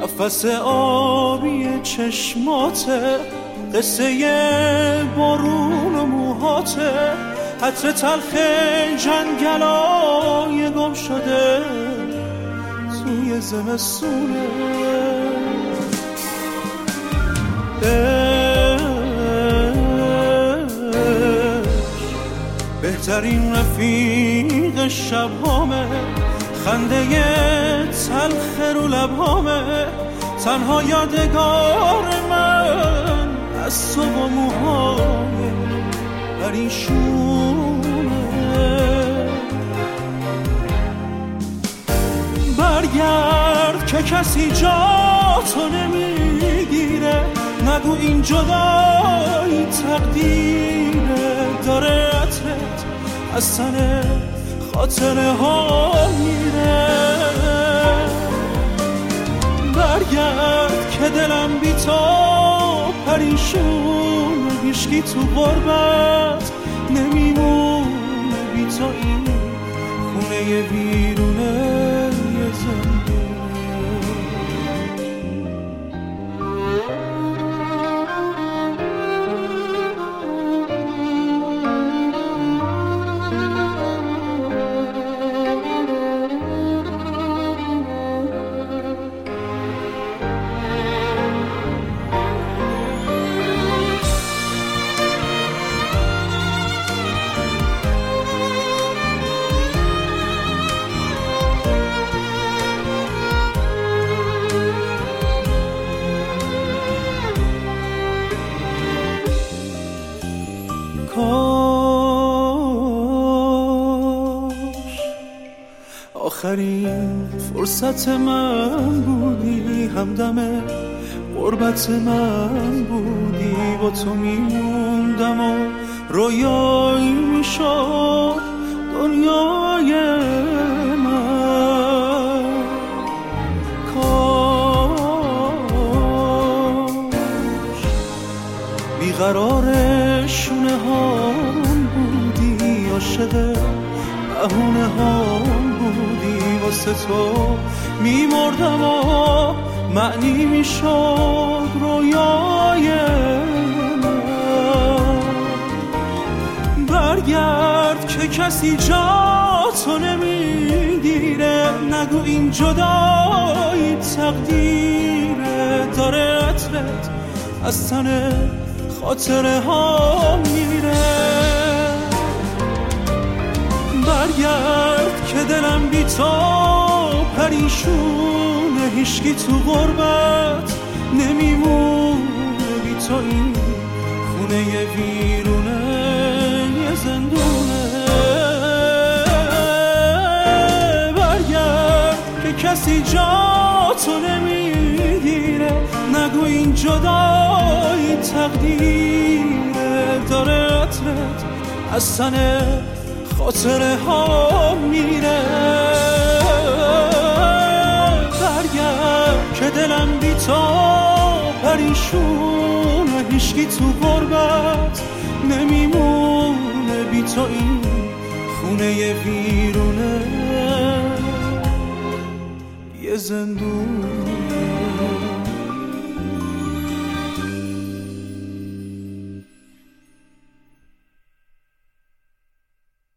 نفس آبی چشماته، قصه بارون و موهاته، عطر تلخ جنگلای گم شده توی زمستونه. بهترین رفیق شبهامه، خنده تلخ رو لبهامه، تنها یادگار من از تو و موهای پریشونه. برگرد که کسی جا تو نمیگیره، نگو این جدایی تقدیره، داره عطرت از تن خاطره ها میره. برگرد که دلم بی تو پریشونه، هیشکی تو غربت نمیمونه، بی تو این خونه ویرونه یه زندونه. آخرین فرصت من بودی، همدم غربت من بودی، با تو میموندم و رویایی میشد دنیای من. کاش بیقرار شونه هام بودی، عاشق بهونه هام بودی، واسه تو میمردم و معنی میشد رویای من. برگرد که کسی جا تو نمیگیره، نگو این جدایی تقدیره، داره عطرت از تن خاطره ها میره. برگرد که دلم بی تو پریشونه، هیشکی تو غربت نمیمونه، بی تو این خونه ویرونه یه زندونه. برگرد که کسی جا تو نمیگیره، نگو این جدایی تقدیره، داره عطرت از تن خاطره ها میره. برگرد که دلم بی تو پریشونه، هیشکی تو غربت نمیمونه، بی تو این خونه ویرونه یه زندون.